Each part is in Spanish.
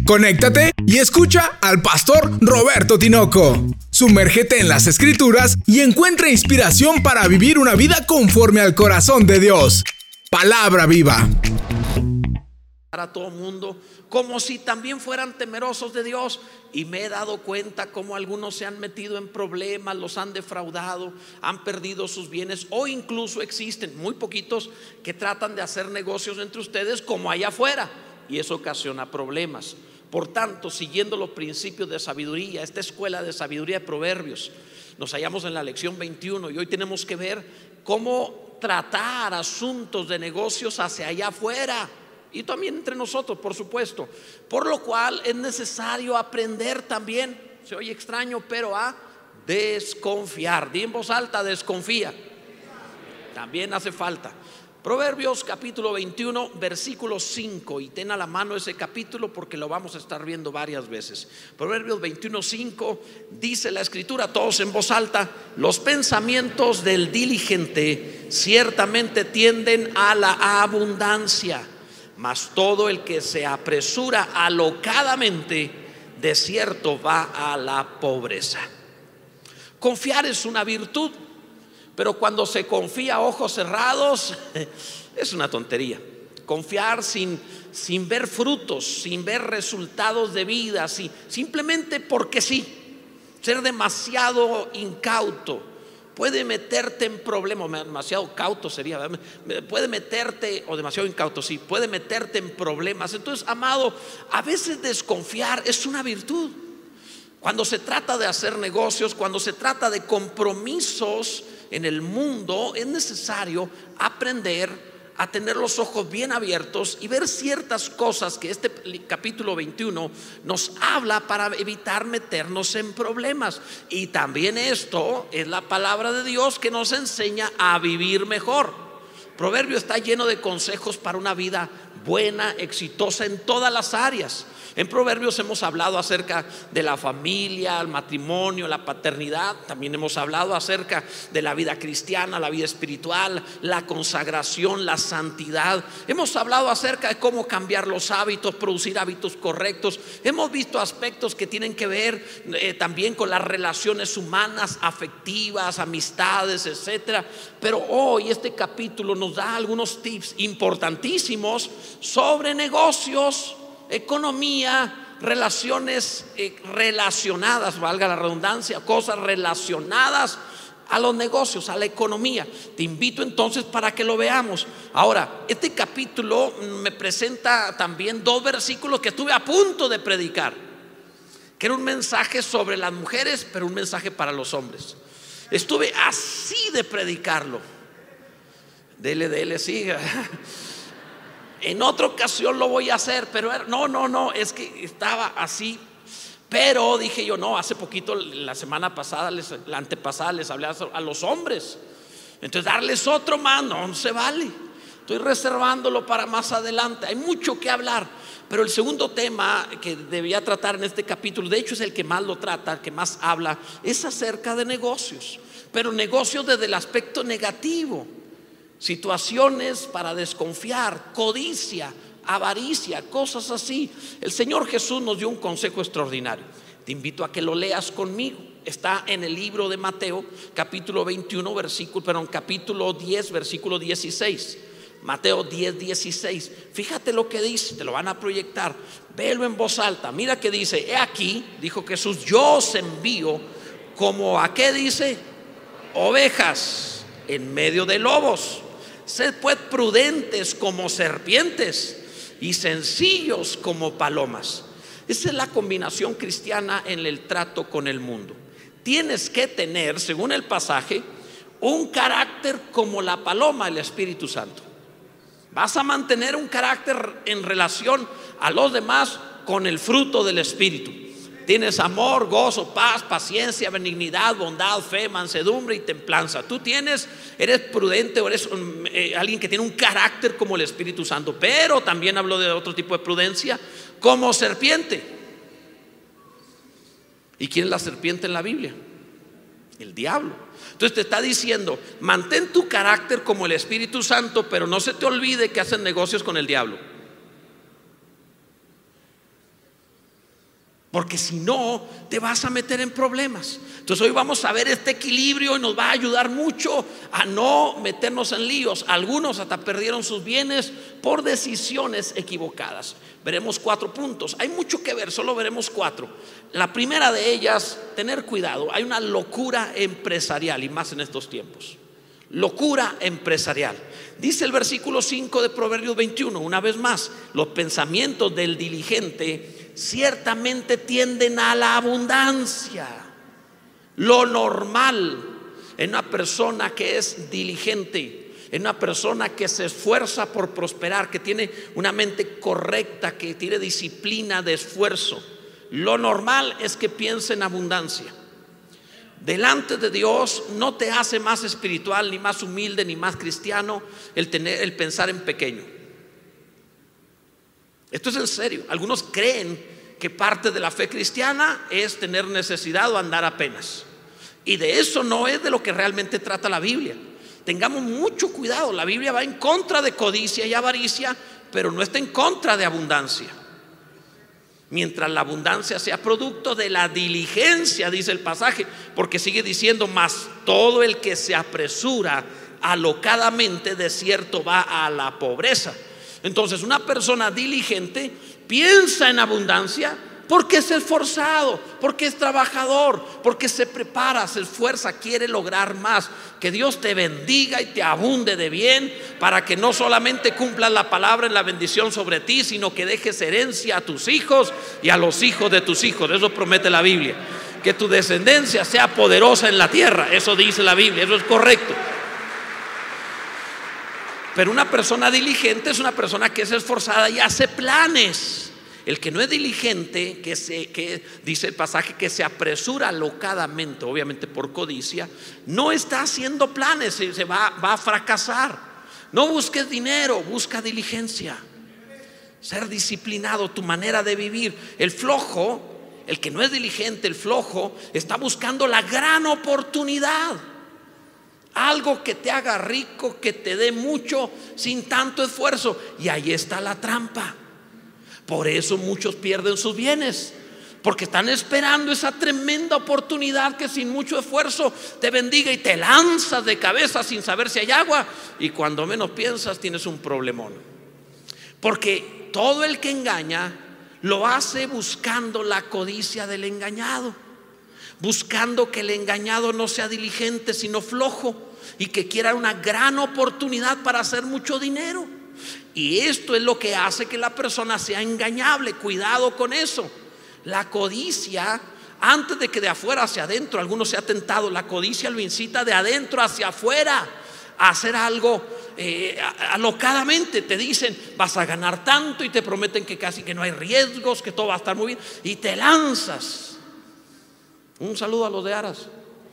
Conéctate y escucha al pastor Roberto Tinoco. Sumérgete en las Escrituras y encuentra inspiración para vivir una vida conforme al corazón de Dios. Palabra viva. Para todo el mundo, como si también fueran temerosos de Dios. Y me he dado cuenta cómo algunos se han metido en problemas, los han defraudado, han perdido sus bienes, o incluso existen muy poquitos que tratan de hacer negocios entre ustedes como allá afuera, y eso ocasiona problemas. Por tanto, siguiendo los principios de sabiduría, esta escuela de sabiduría de Proverbios, nos hallamos en la lección 21 y hoy tenemos que ver cómo tratar asuntos de negocios hacia allá afuera y también entre nosotros, por supuesto. Por lo cual es necesario aprender también, se oye extraño, pero a desconfiar. Di en voz alta: desconfía. También hace falta. Proverbios capítulo 21 versículo 5, y ten a la mano ese capítulo porque lo vamos a estar viendo varias veces. Proverbios 21:5 dice la escritura, todos en voz alta: los pensamientos del diligente ciertamente tienden a la abundancia, mas todo el que se apresura alocadamente, de cierto va a la pobreza. Confiar es una virtud, pero cuando se confía a ojos cerrados es una tontería. Confiar sin ver frutos, sin ver resultados de vida, simplemente porque sí. Ser demasiado incauto puede meterte en problemas. Demasiado cauto sería, ¿verdad? Puede meterte, o demasiado incauto, sí, puede meterte en problemas. Entonces, amado, a veces desconfiar es una virtud. Cuando se trata de hacer negocios, cuando se trata de compromisos en el mundo, es necesario aprender a tener los ojos bien abiertos y ver ciertas cosas que este capítulo 21 nos habla para evitar meternos en problemas. Y también esto es la palabra de Dios que nos enseña a vivir mejor. Proverbio está lleno de consejos para una vida buena, exitosa en todas las áreas. En Proverbios hemos hablado acerca de la familia, el matrimonio, la paternidad. También hemos hablado acerca de la vida cristiana, la vida espiritual, la consagración, la santidad. Hemos hablado acerca de cómo cambiar los hábitos, producir hábitos correctos. Hemos visto aspectos que tienen que ver también con las relaciones humanas, afectivas, amistades, etcétera. Pero hoy este capítulo nos da algunos tips importantísimos sobre negocios, economía, relaciones relacionadas, valga la redundancia, cosas relacionadas a los negocios, a la economía. Te invito entonces para que lo veamos. Ahora, este capítulo me presenta también dos versículos que estuve a punto de predicar, que era un mensaje sobre las mujeres, pero un mensaje para los hombres. Estuve así de predicarlo. Dele, siga. En otra ocasión lo voy a hacer, pero no, es que estaba así. Pero dije yo, no, hace poquito, la semana pasada, la antepasada, les hablé a los hombres. Entonces darles otro más, no se vale. Estoy reservándolo para más adelante. Hay mucho que hablar. Pero el segundo tema que debía tratar en este capítulo, de hecho es el que más lo trata, el que más habla, es acerca de negocios. Pero negocios desde el aspecto negativo. Situaciones para desconfiar, codicia, avaricia, cosas así. El Señor Jesús nos dio un consejo extraordinario. Te invito a que lo leas conmigo. Está en el libro de Mateo, capítulo 21, capítulo 10, versículo 16. Mateo 10, 16. Fíjate lo que dice, te lo van a proyectar. Velo en voz alta. Mira que dice: he aquí, dijo Jesús, yo os envío como a qué dice, ovejas en medio de lobos. Sed pues prudentes como serpientes y sencillos como palomas. Esa es la combinación cristiana en el trato con el mundo. Tienes que tener, según el pasaje, un carácter como la paloma, el Espíritu Santo. Vas a mantener un carácter en relación a los demás con el fruto del Espíritu. Tienes amor, gozo, paz, paciencia, benignidad, bondad, fe, mansedumbre y templanza. Tú eres prudente, o eres alguien que tiene un carácter como el Espíritu Santo. Pero también hablo de otro tipo de prudencia, como serpiente. ¿Y quién es la serpiente en la Biblia? El diablo. Entonces te está diciendo: mantén tu carácter como el Espíritu Santo, pero no se te olvide que hacen negocios con el diablo. porque si no te vas a meter en problemas. Entonces hoy vamos a ver este equilibrio y nos va a ayudar mucho a no meternos en líos. Algunos hasta perdieron sus bienes por decisiones equivocadas. Veremos 4 puntos. Hay mucho que ver, solo veremos 4. La primera de ellas, tener cuidado. Hay una locura empresarial, y más en estos tiempos. Locura empresarial. Dice el versículo 5 de Proverbios 21, una vez más: los pensamientos del diligente ciertamente tienden a la abundancia. Lo normal en una persona que es diligente, en una persona que se esfuerza por prosperar, que tiene una mente correcta, que tiene disciplina de esfuerzo, lo normal es que piense en abundancia. Delante de Dios no te hace más espiritual, ni más humilde, ni más cristiano el pensar en pequeño. Esto es en serio. Algunos creen que parte de la fe cristiana es tener necesidad o andar apenas, y de eso no es de lo que realmente trata la Biblia. Tengamos mucho cuidado. La Biblia va en contra de codicia y avaricia, pero no está en contra de abundancia. Mientras la abundancia sea producto de la diligencia, dice el pasaje, porque sigue diciendo: mas todo el que se apresura alocadamente, de cierto va a la pobreza. Entonces una persona diligente piensa en abundancia porque es esforzado, porque es trabajador, porque se prepara, se esfuerza, quiere lograr más. Que Dios te bendiga y te abunde de bien, para que no solamente cumplas la palabra en la bendición sobre ti, sino que dejes herencia a tus hijos y a los hijos de tus hijos. Eso promete la Biblia. Que tu descendencia sea poderosa en la tierra. Eso dice la Biblia, eso es correcto. Pero una persona diligente es una persona que es esforzada y hace planes. El que no es diligente, que dice el pasaje, que se apresura alocadamente, obviamente por codicia, no está haciendo planes, se va a fracasar. No busques dinero, busca diligencia. Ser disciplinado, tu manera de vivir. El flojo, el que no es diligente, el flojo, está buscando la gran oportunidad. Algo que te haga rico, que te dé mucho sin tanto esfuerzo. Y ahí está la trampa. Por eso muchos pierden sus bienes, porque están esperando esa tremenda oportunidad que sin mucho esfuerzo te bendiga, y te lanzas de cabeza sin saber si hay agua, y cuando menos piensas tienes un problemón. Porque todo el que engaña lo hace buscando la codicia del engañado, buscando que el engañado no sea diligente sino flojo, y que quiera una gran oportunidad para hacer mucho dinero. Y esto es lo que hace que la persona sea engañable. Cuidado con eso. La codicia, antes de que de afuera hacia adentro alguno sea tentado, la codicia lo incita de adentro hacia afuera a hacer algo alocadamente. Te dicen: vas a ganar tanto, y te prometen que casi que no hay riesgos, que todo va a estar muy bien, y te lanzas. Un saludo a los de Aras.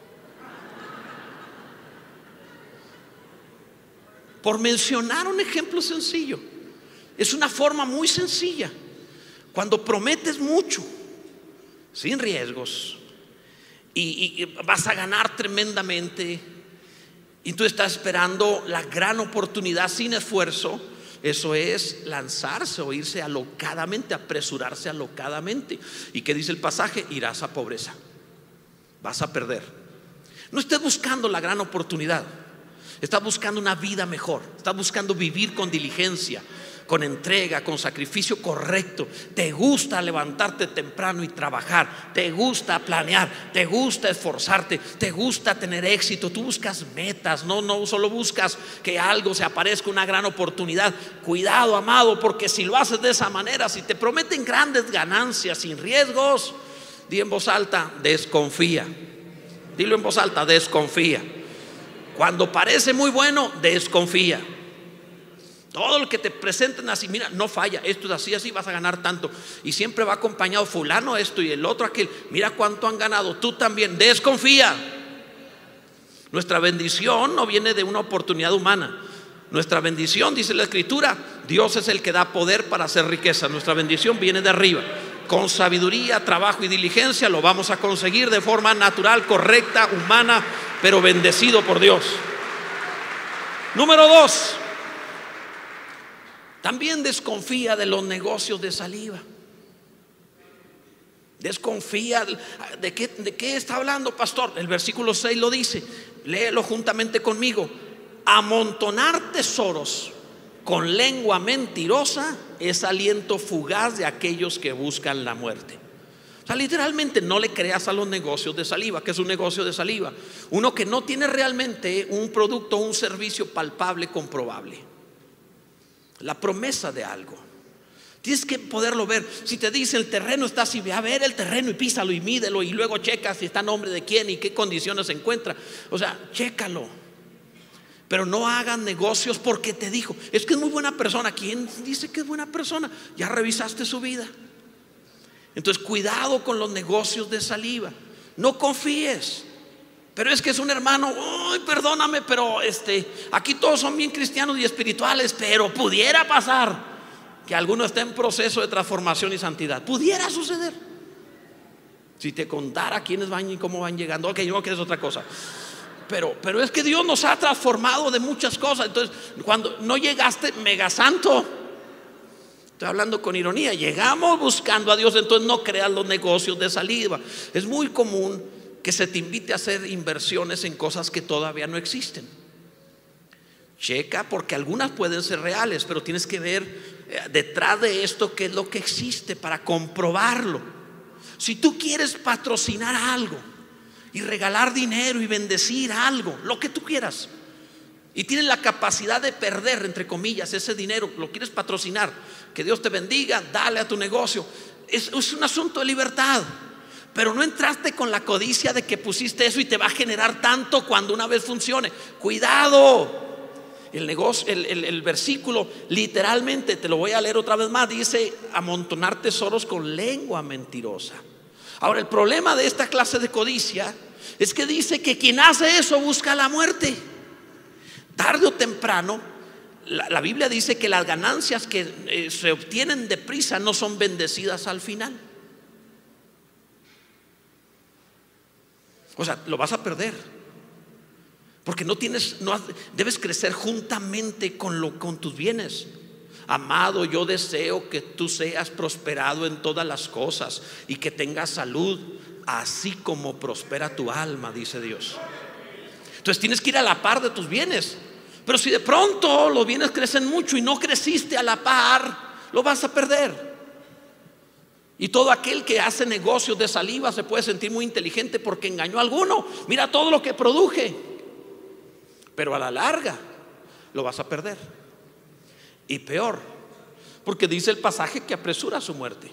Por mencionar un ejemplo sencillo, es una forma muy sencilla. Cuando prometes mucho, sin riesgos, y vas a ganar tremendamente, y tú estás esperando la gran oportunidad sin esfuerzo, eso es lanzarse o irse alocadamente, apresurarse alocadamente. ¿Y qué dice el pasaje? Irás a pobreza, vas a perder. No estés buscando la gran oportunidad. Estás buscando una vida mejor. Estás buscando vivir con diligencia, con entrega, con sacrificio correcto. Te gusta levantarte temprano y trabajar. Te gusta planear. Te gusta esforzarte. Te gusta tener éxito. Tú buscas metas. No solo buscas que algo se aparezca, una gran oportunidad. Cuidado, amado, porque si lo haces de esa manera, si te prometen grandes ganancias sin riesgos, di en voz alta: desconfía. Dilo en voz alta: desconfía. Cuando parece muy bueno, desconfía. Todo lo que te presenten así, mira, no falla, esto es así, vas a ganar tanto, y siempre va acompañado fulano esto y el otro aquel, mira cuánto han ganado, tú también, desconfía. Nuestra bendición no viene de una oportunidad humana. Nuestra bendición, dice la Escritura, Dios es el que da poder para hacer riqueza. Nuestra bendición viene de arriba. Con sabiduría, trabajo y diligencia lo vamos a conseguir de forma natural, correcta, humana, pero bendecido por Dios. Número 2, también desconfía de los negocios de saliva. Desconfía. ¿De qué está hablando, pastor? El versículo 6 lo dice, léelo juntamente conmigo. Amontonar tesoros con lengua mentirosa es aliento fugaz de aquellos que buscan la muerte. O sea, literalmente no le creas a los negocios de saliva. ¿Qué es un negocio de saliva? Uno que no tiene realmente un producto o un servicio palpable, comprobable. La promesa de algo. Tienes que poderlo ver. Si te dice el terreno está así, ve a ver el terreno y písalo y mídelo y luego checa si está a nombre de quién y qué condiciones se encuentra. O sea, chécalo. Pero no hagan negocios porque te dijo, es que es muy buena persona. ¿Quién dice que es buena persona? Ya revisaste su vida. Entonces cuidado con los negocios de saliva. No confíes. Pero es que es un hermano, uy, perdóname, pero aquí todos son bien cristianos y espirituales, pero pudiera pasar que alguno esté en proceso de transformación y santidad. Pudiera suceder. Si te contara quiénes van y cómo van llegando. Ok, no, que es otra cosa. Pero es que Dios nos ha transformado de muchas cosas. Entonces, cuando no llegaste mega santo, estoy hablando con ironía, llegamos buscando a Dios, entonces no creas los negocios de saliva. Es muy común que se te invite a hacer inversiones en cosas que todavía no existen. Checa, porque algunas pueden ser reales, pero tienes que ver detrás de esto qué es lo que existe para comprobarlo. Si tú quieres patrocinar algo y regalar dinero y bendecir algo, lo que tú quieras, y tienes la capacidad de perder, entre comillas, ese dinero, lo quieres patrocinar, que Dios te bendiga, dale a tu negocio, es un asunto de libertad. Pero no entraste con la codicia de que pusiste eso y te va a generar tanto cuando una vez funcione. Cuidado. El versículo literalmente, te lo voy a leer otra vez más, dice amontonar tesoros con lengua mentirosa. Ahora, el problema de esta clase de codicia es que dice que quien hace eso busca la muerte. Tarde o temprano, la Biblia dice que las ganancias que se obtienen deprisa no son bendecidas al final. O sea, lo vas a perder. Porque debes crecer juntamente con tus bienes. Amado, yo deseo que tú seas prosperado en todas las cosas y que tengas salud, así como prospera tu alma, dice Dios. Entonces tienes que ir a la par de tus bienes. Pero si de pronto los bienes crecen mucho y no creciste a la par, lo vas a perder. Y todo aquel que hace negocios de saliva se puede sentir muy inteligente porque engañó a alguno. Mira todo lo que produje. Pero a la larga lo vas a perder. Y peor, porque dice el pasaje que apresura su muerte.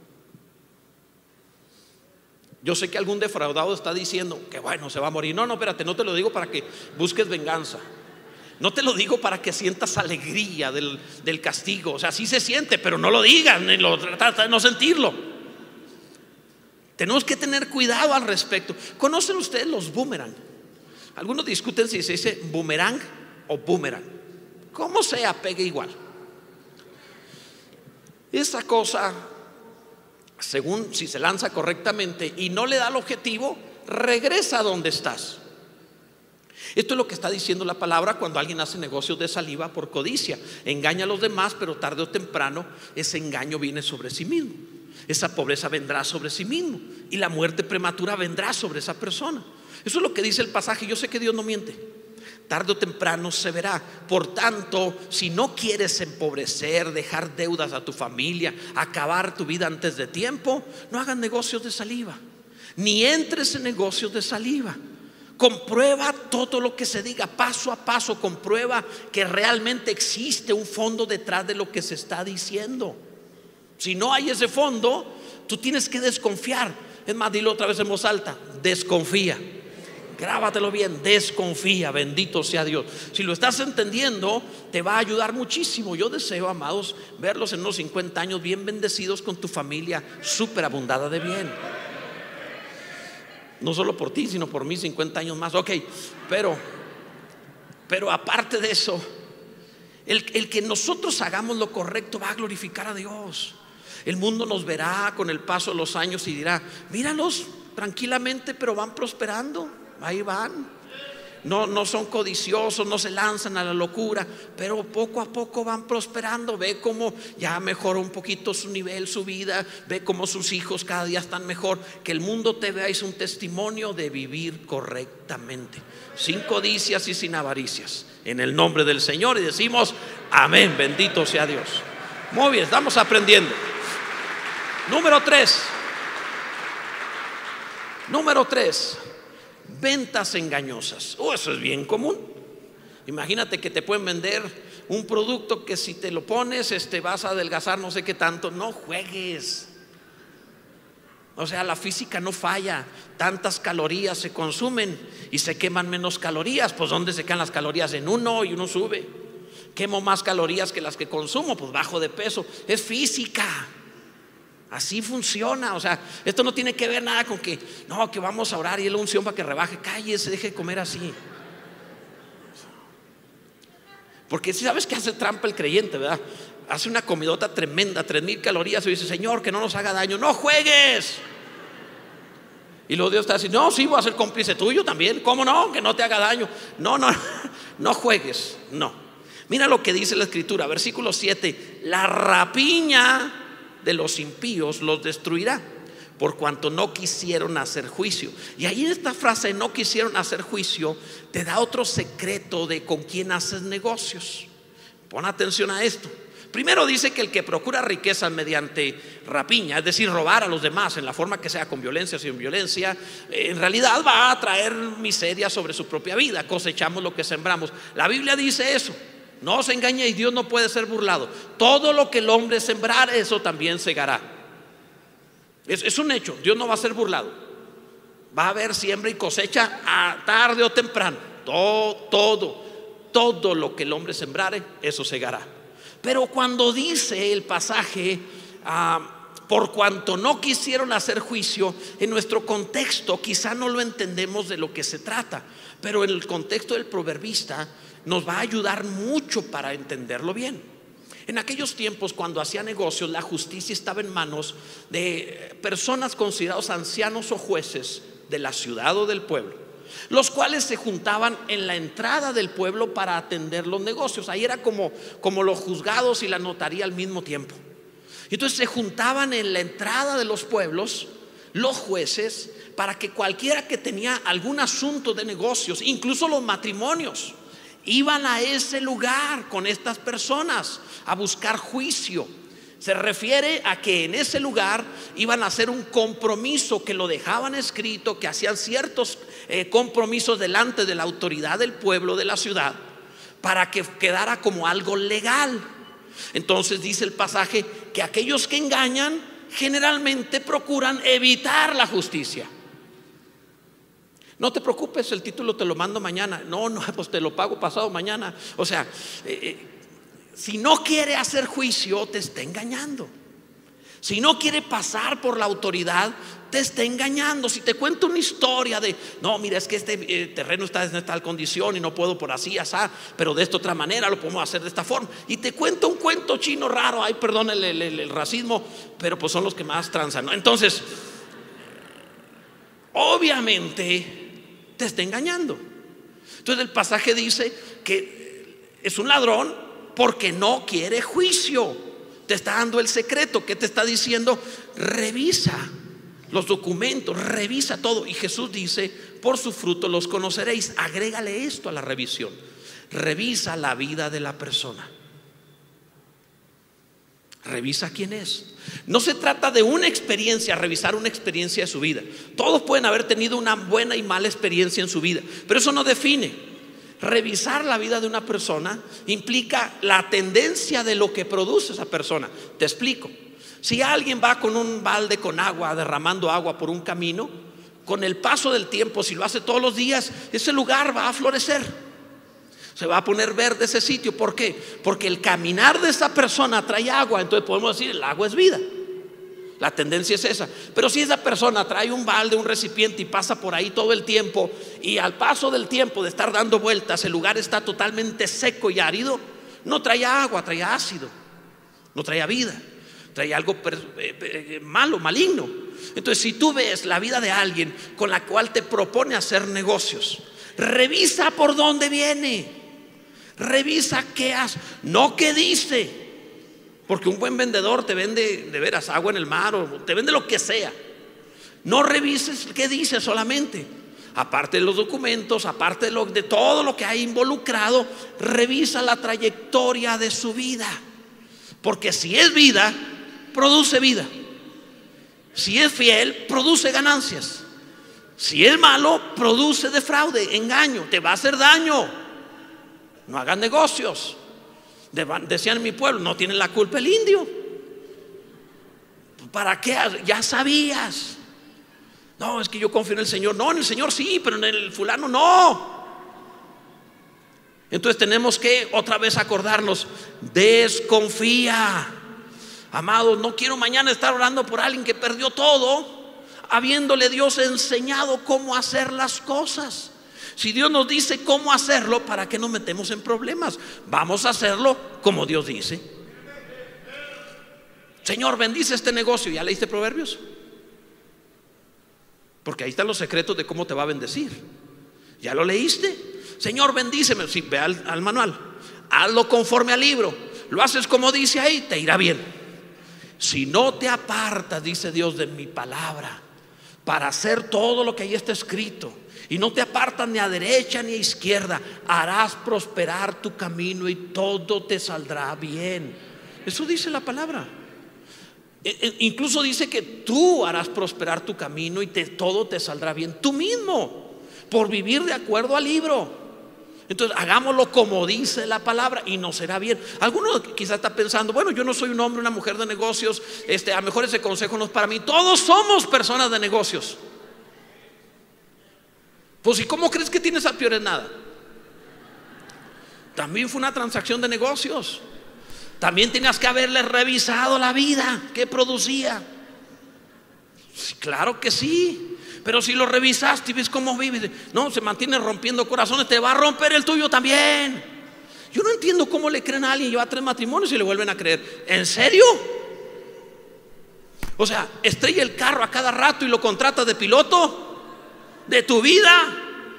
Yo sé que algún defraudado está diciendo que bueno, se va a morir. No, espérate, no te lo digo para que busques venganza. No te lo digo para que sientas alegría del castigo. O sea, sí se siente, pero no lo digan, trata de no sentirlo. Tenemos que tener cuidado al respecto. ¿Conocen ustedes los boomerang? Algunos discuten si se dice boomerang o boomerang. Como sea, pegue igual. Esa cosa, según si se lanza correctamente y no le da el objetivo, regresa a donde estás. Esto es lo que está diciendo la palabra cuando alguien hace negocios de saliva por codicia. Engaña a los demás, pero tarde o temprano ese engaño viene sobre sí mismo. Esa pobreza vendrá sobre sí mismo y la muerte prematura vendrá sobre esa persona. Eso es lo que dice el pasaje. Yo sé que Dios no miente. Tarde o temprano se verá. Por tanto, si no quieres empobrecer, dejar deudas a tu familia, acabar tu vida antes de tiempo, no hagas negocios de saliva, ni entres en negocios de saliva. Comprueba todo lo que se diga paso a paso. Comprueba que realmente existe un fondo detrás de lo que se está diciendo. Si no hay ese fondo, tú tienes que desconfiar. Es más, dilo otra vez en voz alta: desconfía. Grábatelo bien, desconfía, bendito sea Dios. Si lo estás entendiendo, te va a ayudar muchísimo. Yo deseo, amados, verlos en unos 50 años bien bendecidos con tu familia, súper abundada de bien. No solo por ti, sino por mí, 50 años más. Ok, pero aparte de eso, el que nosotros hagamos lo correcto va a glorificar a Dios. El mundo nos verá con el paso de los años y dirá: míralos tranquilamente, pero van prosperando. Ahí van. no son codiciosos, no se lanzan a la locura, pero poco a poco van prosperando. Ve cómo ya mejoró un poquito su nivel, su vida, ve cómo sus hijos cada día están mejor. Que el mundo te vea es un testimonio de vivir correctamente, sin codicias y sin avaricias, en el nombre del Señor. Y decimos amén, bendito sea Dios. Muy bien, estamos aprendiendo. Número 3, ventas engañosas. Eso es bien común. Imagínate que te pueden vender un producto que si te lo pones vas a adelgazar no sé qué tanto. No juegues. O sea, la física no falla. Tantas calorías se consumen y se queman menos calorías. Pues ¿dónde se quedan las calorías? En uno, y uno sube. Quemo más calorías que las que consumo, pues bajo de peso. Es física. Así funciona. O sea, esto no tiene que ver nada con que no, que vamos a orar y la unción para que rebaje. Cállese, deje de comer así. Porque si sabes que hace trampa el creyente, ¿verdad? Hace una comidota tremenda, 3,000 calorías, y dice: Señor, que no nos haga daño. No juegues. Y luego Dios está diciendo: no, sí, voy a ser cómplice tuyo también. ¿Cómo no? Que no te haga daño. No juegues. No. Mira lo que dice la Escritura, versículo 7: la rapiña de los impíos los destruirá, por cuanto no quisieron hacer juicio. Y ahí en esta frase, no quisieron hacer juicio, te da otro secreto de con quién haces negocios. Pon atención a esto. Primero dice que el que procura riquezas mediante rapiña, es decir, robar a los demás en la forma que sea, con violencia o sin violencia, en realidad va a traer miseria sobre su propia vida. Cosechamos lo que sembramos. La Biblia dice eso. No os engañéis, Dios no puede ser burlado. Todo lo que el hombre sembrar, eso también segará. Es un hecho, Dios no va a ser burlado. Va a haber siembra y cosecha a tarde o temprano. Todo lo que el hombre sembrare, eso segará. Pero cuando dice el pasaje, por cuanto no quisieron hacer juicio, en nuestro contexto quizá no lo entendemos de lo que se trata, pero en el contexto del proverbista nos va a ayudar mucho para entenderlo bien. En aquellos tiempos, cuando hacía negocios, la justicia estaba en manos de personas considerados ancianos o jueces de la ciudad o del pueblo, los cuales se juntaban en la entrada del pueblo para atender los negocios. Ahí era como los juzgados y la notaría al mismo tiempo. Entonces se juntaban en la entrada de los pueblos los jueces, para que cualquiera que tenía algún asunto de negocios, incluso los matrimonios, iban a ese lugar con estas personas a buscar juicio. Se refiere a que en ese lugar iban a hacer un compromiso, que lo dejaban escrito, que hacían ciertos compromisos delante de la autoridad del pueblo, de la ciudad, para que quedara como algo legal. Entonces dice el pasaje que aquellos que engañan generalmente procuran evitar la justicia. No te preocupes, el título te lo mando mañana. No, pues te lo pago pasado mañana. O sea, si no quiere hacer juicio, te está engañando. Si no quiere pasar por la autoridad, te está engañando. Si te cuento una historia de: no, mira, es que este terreno está en tal condición y no puedo por así, asá, pero de esta otra manera lo podemos hacer de esta forma. Y te cuento un cuento chino raro. Ay, perdón el racismo, pero pues son los que más transan, ¿no? Entonces, obviamente te está engañando. Entonces el pasaje dice que es un ladrón porque no quiere juicio. Te está dando el secreto. ¿Qué te está diciendo? Revisa los documentos, revisa todo. Y Jesús dice: por su fruto los conoceréis. Agrégale esto a la revisión. Revisa la vida de la persona. Revisa quién es. No se trata de una experiencia, revisar una experiencia de su vida. Todos pueden haber tenido una buena y mala experiencia en su vida, pero eso no define. Revisar la vida de una persona implica la tendencia de lo que produce esa persona. Te explico. Si alguien va con un balde con agua, derramando agua por un camino, con el paso del tiempo, si lo hace todos los días, ese lugar va a florecer. Se va a poner verde ese sitio. ¿Por qué? Porque el caminar de esa persona trae agua. Entonces podemos decir: el agua es vida. La tendencia es esa. Pero si esa persona trae un balde, un recipiente, y pasa por ahí todo el tiempo, y al paso del tiempo de estar dando vueltas, el lugar está totalmente seco y árido, no trae agua, trae ácido, no trae vida, trae algo malo, maligno. Entonces, si tú ves la vida de alguien con la cual te propone hacer negocios, Revisa por dónde viene. Revisa qué hace, no qué dice. Porque un buen vendedor te vende de veras agua en el mar, o te vende lo que sea. No revises qué dice solamente. Aparte de los documentos, aparte de todo lo que hay involucrado, revisa la trayectoria de su vida. Porque si es vida, produce vida. Si es fiel, produce ganancias. Si es malo, produce defraude, engaño, te va a hacer daño. No hagan negocios. Decían en mi pueblo, no tiene la culpa el indio. ¿Para qué? Ya sabías. No, es que yo confío en el Señor. No, en el Señor sí, pero en el fulano no. Entonces tenemos que otra vez acordarnos, desconfía. Amados, no quiero mañana estar orando por alguien que perdió todo, habiéndole Dios enseñado cómo hacer las cosas. Si Dios nos dice cómo hacerlo, ¿para qué nos metemos en problemas? Vamos a hacerlo como Dios dice. Señor, bendice este negocio. ¿Ya leíste Proverbios? Porque ahí están los secretos de cómo te va a bendecir. ¿Ya lo leíste? Señor, bendíceme. Sí, ve al manual. Hazlo conforme al libro. Lo haces como dice ahí, te irá bien. Si no te apartas, dice Dios, de mi palabra, para hacer todo lo que ahí está escrito, y no te apartas ni a derecha ni a izquierda, harás prosperar tu camino y todo te saldrá bien. Eso dice la palabra. Incluso dice que tú harás prosperar tu camino y todo te saldrá bien. Tú mismo, por vivir de acuerdo al libro. Entonces hagámoslo como dice la palabra y nos será bien. Alguno quizás está pensando, bueno, yo no soy un hombre, una mujer de negocios, a lo mejor ese consejo no es para mí. Todos somos personas de negocios. Pues ¿y cómo crees que tienes a peor en nada? También fue una transacción de negocios. También tenías que haberle revisado la vida que producía. Sí, claro que sí. Pero si lo revisaste y ves cómo vive, no, se mantiene rompiendo corazones, te va a romper el tuyo también. Yo no entiendo cómo le creen a alguien, lleva 3 matrimonios y le vuelven a creer. ¿En serio? O sea, estrella el carro a cada rato y lo contratas de piloto de tu vida.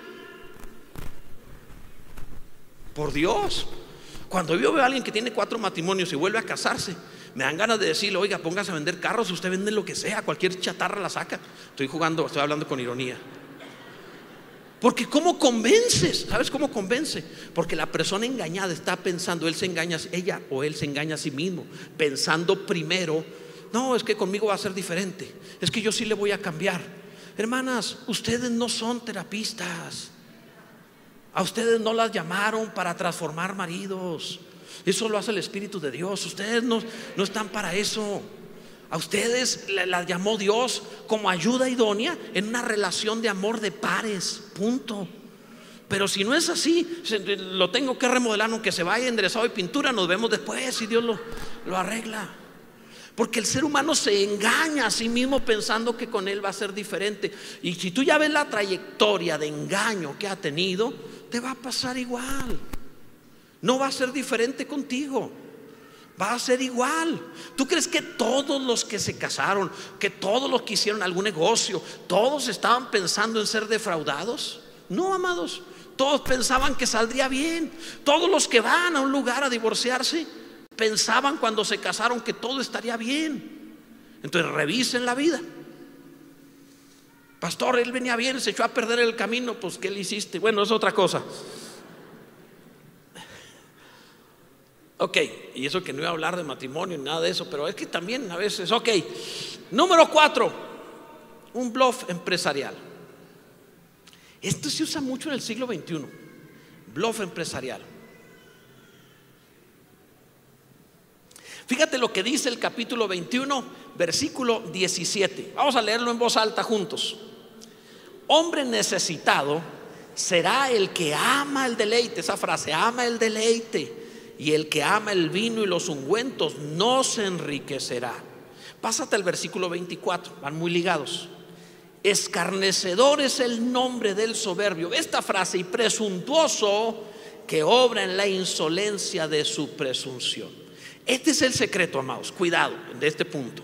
Por Dios. Cuando yo veo a alguien que tiene 4 matrimonios y vuelve a casarse, me dan ganas de decirle, oiga, póngase a vender carros, usted vende lo que sea, cualquier chatarra la saca. Estoy hablando con ironía. Porque ¿cómo convences? ¿Sabes cómo convence? Porque la persona engañada está pensando, ella o él se engaña a sí mismo, pensando primero, no, es que conmigo va a ser diferente, es que yo sí le voy a cambiar. Hermanas, ustedes no son terapistas. A ustedes no las llamaron para transformar maridos. Eso lo hace el Espíritu de Dios. Ustedes no están para eso. A ustedes las llamó Dios como ayuda idónea en una relación de amor de pares. Punto. Pero si no es así, lo tengo que remodelar, aunque se vaya enderezado y pintura, nos vemos después y Dios lo arregla. Porque el ser humano se engaña a sí mismo pensando que con él va a ser diferente. Y si tú ya ves la trayectoria de engaño que ha tenido, te va a pasar igual. No va a ser diferente contigo. Va a ser igual. ¿Tú crees que todos los que se casaron, que todos los que hicieron algún negocio, todos estaban pensando en ser defraudados? No, amados. Todos pensaban que saldría bien. Todos los que van a un lugar a divorciarse pensaban cuando se casaron que todo estaría bien. Entonces revisen la vida. Pastor, él venía bien, se echó a perder el camino. Pues ¿qué le hiciste? Bueno, es otra cosa. Ok, y eso que no iba a hablar de matrimonio ni nada de eso, pero es que también a veces, ok. Número 4, un bluff empresarial. Esto se usa mucho en el siglo XXI. Bluff empresarial. Fíjate lo que dice el capítulo 21, versículo 17. Vamos a leerlo en voz alta juntos. Hombre necesitado será el que ama el deleite. Esa frase, ama el deleite. Y el que ama el vino y los ungüentos no se enriquecerá. Pásate al versículo 24, van muy ligados. Escarnecedor es el nombre del soberbio. Esta frase, y presuntuoso que obra en la insolencia de su presunción. Este es el secreto, amados. Cuidado de este punto.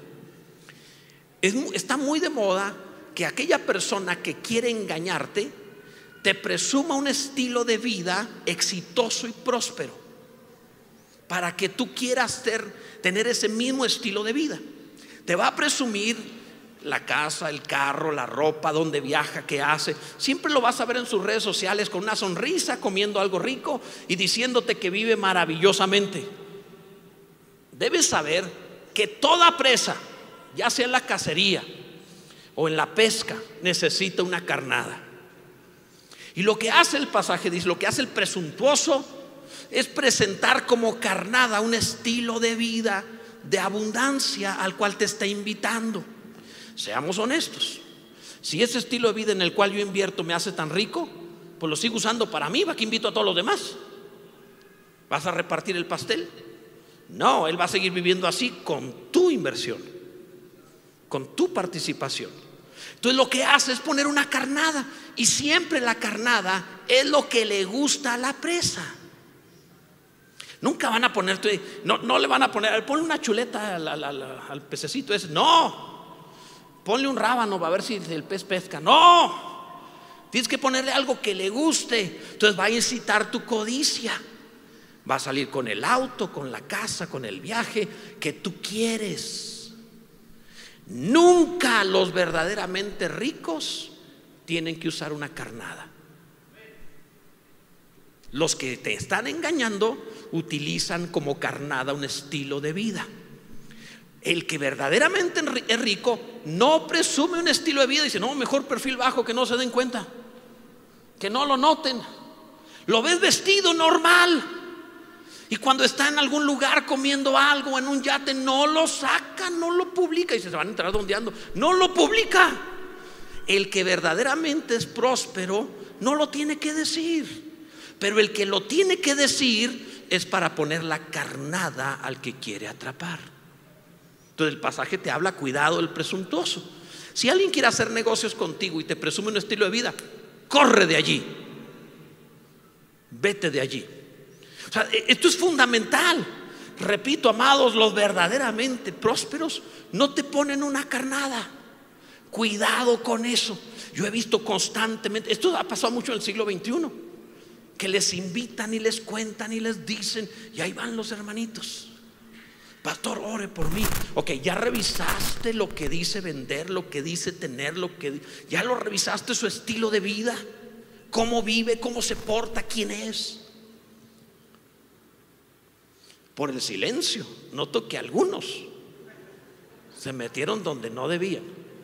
Está muy de moda que aquella persona que quiere engañarte te presuma un estilo de vida exitoso y próspero, para que tú quieras tener ese mismo estilo de vida. Te va a presumir la casa, el carro, la ropa, dónde viaja, qué hace. Siempre lo vas a ver en sus redes sociales con una sonrisa, comiendo algo rico y diciéndote que vive maravillosamente. Debes saber que toda presa, ya sea en la cacería o en la pesca, necesita una carnada. Y lo que hace el pasaje dice, lo que hace el presuntuoso es presentar como carnada un estilo de vida de abundancia al cual te está invitando. Seamos honestos, si ese estilo de vida en el cual yo invierto me hace tan rico, pues lo sigo usando para mí. ¿Va que invito a todos los demás? ¿Vas a repartir el pastel? No, él va a seguir viviendo así con tu inversión, con tu participación. Entonces lo que hace es poner una carnada, y siempre la carnada es lo que le gusta a la presa. Nunca van a ponerte, no le van a poner, ponle una chuleta al pececito ese. No, ponle un rábano a ver si el pez pesca. No, tienes que ponerle algo que le guste. Entonces va a incitar tu codicia. Va a salir con el auto, con la casa, con el viaje que tú quieres. Nunca los verdaderamente ricos tienen que usar una carnada. Los que te están engañando utilizan como carnada un estilo de vida. El que verdaderamente es rico no presume un estilo de vida. Dice, no, mejor perfil bajo, que no se den cuenta, que no lo noten. Lo ves vestido normal, y cuando está en algún lugar comiendo algo, en un yate, no lo saca, no lo publica. Y se van a entrar dondeando, no lo publica. El que verdaderamente es próspero no lo tiene que decir, pero el que lo tiene que decir es para poner la carnada al que quiere atrapar. Entonces el pasaje te habla, cuidado del presuntuoso. Si alguien quiere hacer negocios contigo y te presume un estilo de vida, corre de allí, vete de allí. O sea, esto es fundamental. Repito, amados, los verdaderamente prósperos no te ponen una carnada. Cuidado con eso. Yo he visto constantemente, esto ha pasado mucho en el siglo XXI, que les invitan y les cuentan y les dicen, y ahí van los hermanitos. Pastor, ore por mí. Ok, ya revisaste lo que dice vender, lo que dice tener, ya lo revisaste, su estilo de vida, cómo vive, cómo se porta, quién es. Por el silencio, noto que algunos se metieron donde no debían.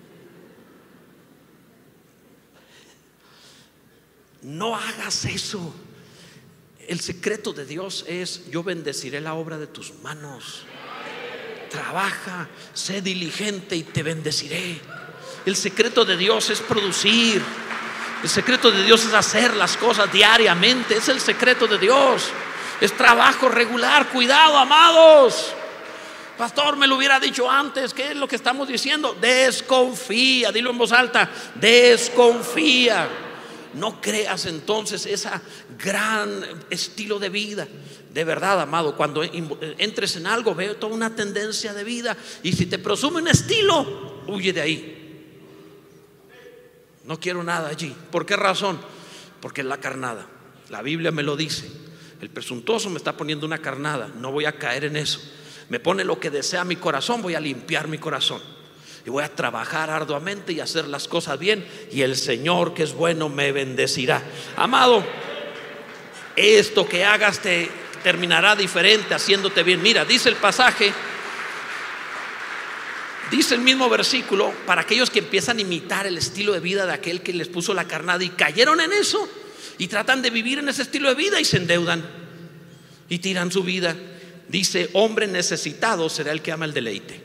No hagas eso. El secreto de Dios es: yo bendeciré la obra de tus manos. Trabaja, sé diligente y te bendeciré. El secreto de Dios es producir. El secreto de Dios es hacer las cosas diariamente. Es el secreto de Dios. Es trabajo regular. Cuidado, amados. Pastor, me lo hubiera dicho antes. ¿Qué es lo que estamos diciendo? Desconfía. Dilo en voz alta. Desconfía. No creas entonces ese gran estilo de vida. De verdad, amado, cuando entres en algo, ve toda una tendencia de vida, y si te presume un estilo, huye de ahí. No quiero nada allí. ¿Por qué razón? Porque es la carnada. La Biblia me lo dice. El presuntuoso me está poniendo una carnada. No voy a caer en eso. Me pone lo que desea mi corazón. Voy a limpiar mi corazón y voy a trabajar arduamente y hacer las cosas bien, y el Señor, que es bueno, me bendecirá. Amado, esto que hagas te terminará diferente, haciéndote bien. Mira, dice el pasaje, dice el mismo versículo, para aquellos que empiezan a imitar el estilo de vida de aquel que les puso la carnada y cayeron en eso, y tratan de vivir en ese estilo de vida y se endeudan y tiran su vida. Dice: hombre necesitado será el que ama el deleite.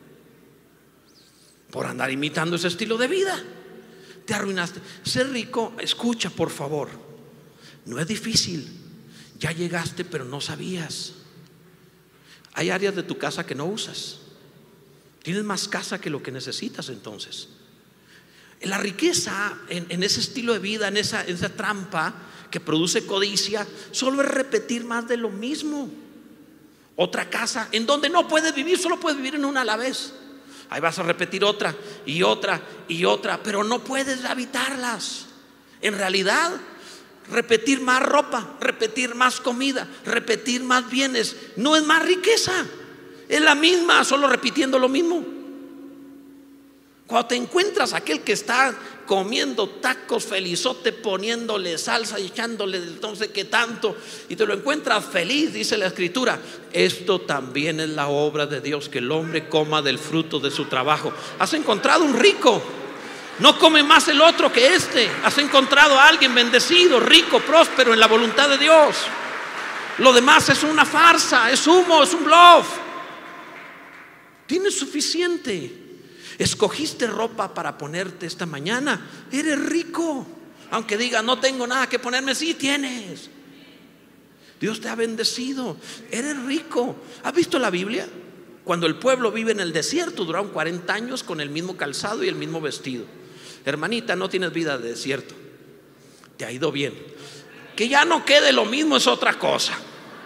Por andar imitando ese estilo de vida, te arruinaste. Ser rico, escucha por favor, no es difícil. Ya llegaste, pero no sabías. Hay áreas de tu casa que no usas. Tienes más casa que lo que necesitas. Entonces, la riqueza en ese estilo de vida, en esa trampa que produce codicia, solo es repetir más de lo mismo. Otra casa en donde no puedes vivir, solo puedes vivir en una a la vez. Ahí vas a repetir otra y otra y otra, pero no puedes habitarlas. En realidad, repetir más ropa, repetir más comida, repetir más bienes, no es más riqueza. Es la misma, solo repitiendo lo mismo. Cuando te encuentras aquel que está comiendo tacos felizote, poniéndole salsa y echándole no sé qué tanto, y te lo encuentras feliz, dice la Escritura, esto también es la obra de Dios, que el hombre coma del fruto de su trabajo. Has encontrado un rico, no come más el otro que este. Has encontrado a alguien bendecido, rico, próspero en la voluntad de Dios. Lo demás es una farsa, es humo, es un bluff. Tienes suficiente. Escogiste ropa para ponerte esta mañana, eres rico. Aunque digas no tengo nada que ponerme, sí tienes. Dios te ha bendecido, eres rico. ¿Has visto la Biblia? Cuando el pueblo vive en el desierto, duraron 40 años con el mismo calzado y el mismo vestido. Hermanita, no tienes vida de desierto, te ha ido bien. Que ya no quede lo mismo es otra cosa.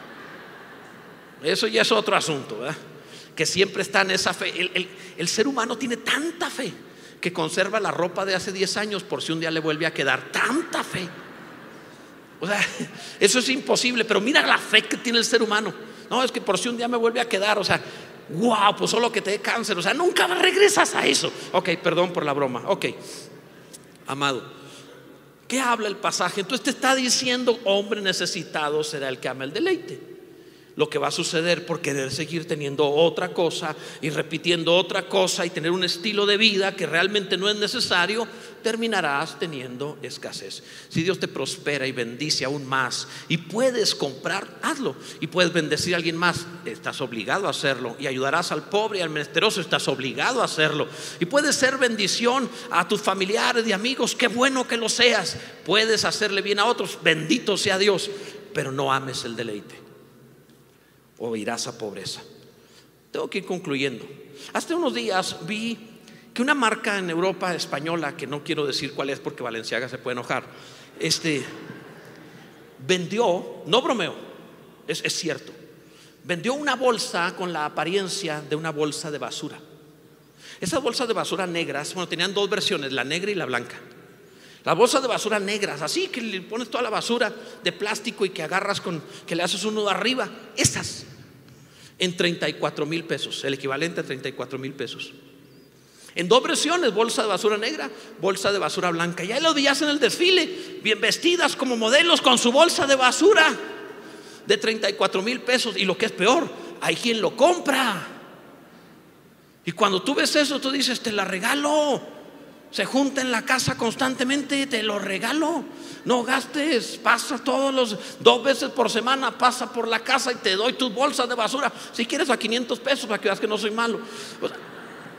Eso ya es otro asunto, ¿verdad? Que siempre está en esa fe. El ser humano tiene tanta fe que conserva la ropa de hace 10 años por si un día le vuelve a quedar. Tanta fe. O sea, eso es imposible, pero mira la fe que tiene el ser humano. No, es que por si un día me vuelve a quedar, o sea, wow, pues solo que te dé cáncer, o sea, nunca regresas a eso. Ok, perdón por la broma. Ok, amado, ¿qué habla el pasaje? Entonces te está diciendo, hombre necesitado será el que ama el deleite. Lo que va a suceder por querer seguir teniendo otra cosa y repitiendo otra cosa y tener un estilo de vida que realmente no es necesario, terminarás teniendo escasez. Si Dios te prospera y bendice aún más y puedes comprar, hazlo. Y puedes bendecir a alguien más, estás obligado a hacerlo. Y ayudarás al pobre y al menesteroso, estás obligado a hacerlo. Y puedes ser bendición a tus familiares y amigos, qué bueno que lo seas. Puedes hacerle bien a otros, bendito sea Dios, pero no ames el deleite o irás a pobreza. Tengo que ir concluyendo. Hace unos días vi que una marca en Europa española, que no quiero decir cuál es porque Balenciaga se puede enojar, vendió, no bromeo, es cierto, vendió una bolsa con la apariencia de una bolsa de basura. Esas bolsas de basura negras, bueno, tenían dos versiones, la negra y la blanca. Las bolsas de basura negras, así que le pones toda la basura de plástico y que agarras que le haces un nudo arriba, esas en 34,000 pesos, el equivalente a 34,000 pesos. En dos versiones, bolsa de basura negra, bolsa de basura blanca. Ya lo veías en el desfile, bien vestidas como modelos con su bolsa de basura de 34,000 pesos. Y lo que es peor, hay quien lo compra. Y cuando tú ves eso, tú dices, te la regalo. Se junta en la casa constantemente, te lo regalo. No gastes, pasa 2 veces por semana, pasa por la casa y te doy tus bolsas de basura. Si quieres a 500 pesos para que veas que no soy malo. O sea,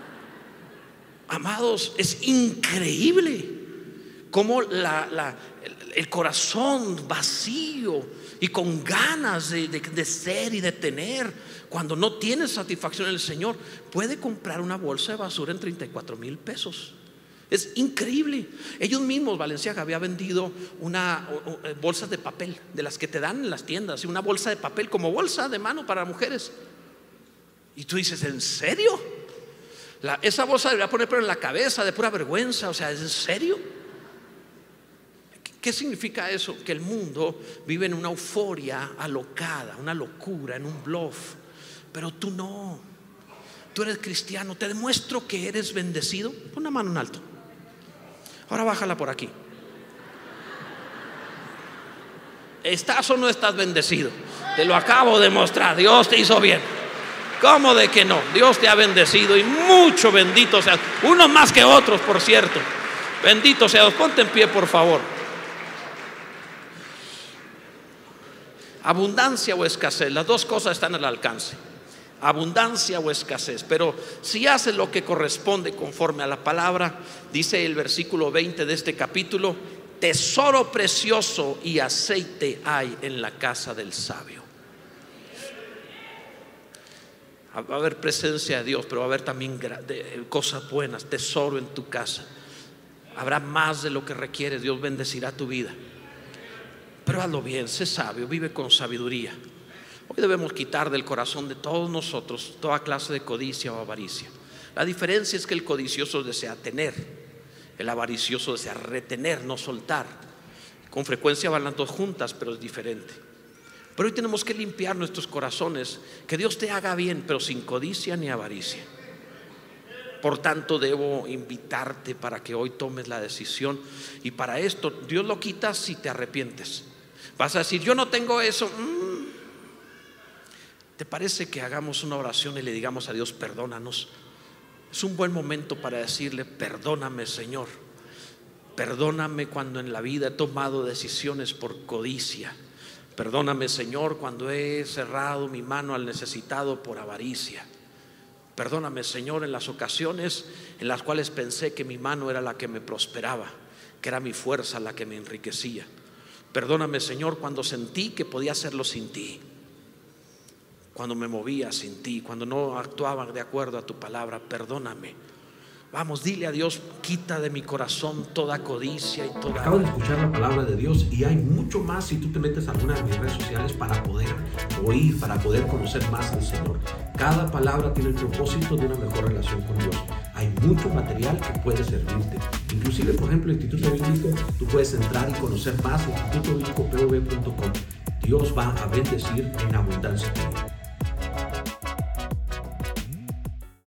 amados, es increíble cómo el corazón vacío y con ganas de ser y de tener, cuando no tiene satisfacción en el Señor, puede comprar una bolsa de basura en 34,000 pesos. Es increíble. Ellos mismos, Balenciaga había vendido bolsas de papel, de las que te dan en las tiendas, una bolsa de papel como bolsa de mano para mujeres. Y tú dices, ¿en serio? Esa bolsa debería poner pero en la cabeza de pura vergüenza. O sea, ¿es en serio? ¿Qué significa eso? Que el mundo vive en una euforia alocada, una locura, en un bluff. Pero tú no. Tú eres cristiano. Te demuestro que eres bendecido. Pon la mano en alto. Ahora bájala por aquí. ¿Estás o no estás bendecido? Te lo acabo de mostrar. Dios te hizo bien. ¿Cómo de que no? Dios te ha bendecido y mucho bendito sea. Unos más que otros, por cierto. Bendito sea Dios. Ponte en pie, por favor. Abundancia o escasez, las dos cosas están al alcance. Abundancia o escasez. Pero si haces lo que corresponde conforme a la palabra, dice el versículo 20 de este capítulo: tesoro precioso y aceite hay en la casa del sabio. Va a haber presencia de Dios, pero va a haber también cosas buenas, tesoro en tu casa. Habrá más de lo que requieres. Dios bendecirá tu vida. Pero hazlo bien, sé sabio, vive con sabiduría. Hoy debemos quitar del corazón de todos nosotros toda clase de codicia o avaricia. La diferencia es que el codicioso desea tener, el avaricioso desea retener, no soltar. Con frecuencia van las dos juntas, pero es diferente. Pero hoy tenemos que limpiar nuestros corazones. Que Dios te haga bien, pero sin codicia ni avaricia. Por tanto, debo invitarte para que hoy tomes la decisión. Y para esto, Dios lo quita si te arrepientes. Vas a decir, yo no tengo eso. ¿Te parece que hagamos una oración y le digamos a Dios, perdónanos? Es un buen momento para decirle, perdóname, Señor. Perdóname cuando en la vida he tomado decisiones por codicia. Perdóname, Señor, cuando he cerrado mi mano al necesitado por avaricia. Perdóname, Señor, en las ocasiones en las cuales pensé que mi mano era la que me prosperaba, que era mi fuerza la que me enriquecía. Perdóname, Señor, cuando sentí que podía hacerlo sin ti, cuando me movía sin ti, cuando no actuaba de acuerdo a tu palabra. Perdóname. Vamos, dile a Dios, quita de mi corazón toda codicia y toda... Acabo de escuchar la palabra de Dios y hay mucho más si tú te metes a alguna de mis redes sociales para poder oír, para poder conocer más del Señor. Cada palabra tiene el propósito de una mejor relación con Dios. Hay mucho material que puede servirte. Inclusive, por ejemplo, el Instituto Bíblico, tú puedes entrar y conocer más en institutobiblicopv.com. Dios va a bendecir en abundancia.